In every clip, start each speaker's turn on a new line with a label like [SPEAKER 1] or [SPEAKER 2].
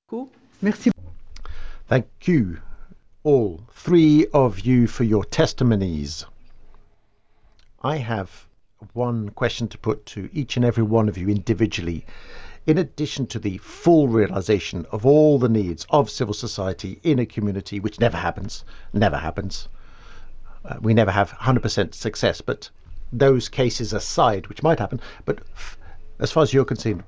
[SPEAKER 1] Cool. Merci.
[SPEAKER 2] Thank you, all three of you, for your testimonies. I have one question to put to each and every one of you individually. In addition to the full realization of all the needs of civil society in a community, which never happens, we never have 100% success, but those cases aside, which might happen, but as far as you're concerned,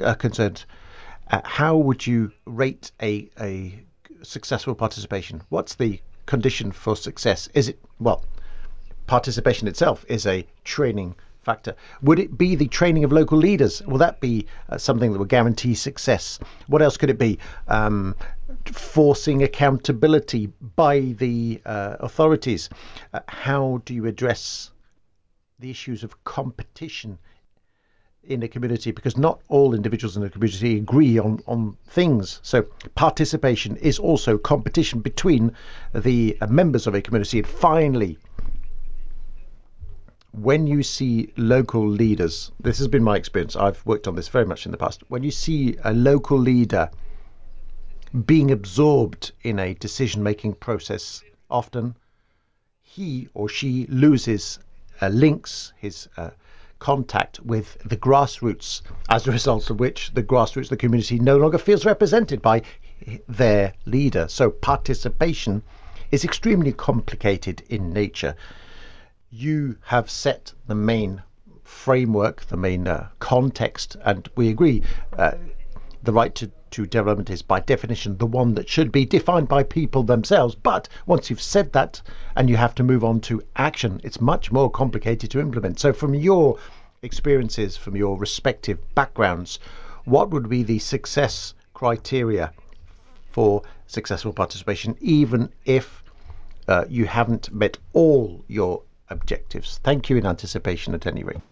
[SPEAKER 2] how would you rate a successful participation? What's the condition for success? Is it, well, participation itself is a training factor. Would it be the training of local leaders? Will that be something that will guarantee success? What else could it be? Forcing accountability by the authorities. How do you address the issues of competition in a community, because not all individuals in a community agree on things. So participation is also competition between the members of a community. And finally, when you see local leaders, this has been my experience, I've worked on this very much in the past. When you see a local leader being absorbed in a decision making process, often he or she loses links, his contact with the grassroots, as a result of which the grassroots, the community, no longer feels represented by their leader. So participation is extremely complicated in nature. You have set the main framework, the main context, and we agree the right to development is by definition the one that should be defined by people themselves. But once you've said that and you have to move on to action, it's much more complicated to implement. So from your experiences, from your respective backgrounds, what would be the success criteria for successful participation, even if you haven't met all your objectives? Thank you in anticipation at any rate.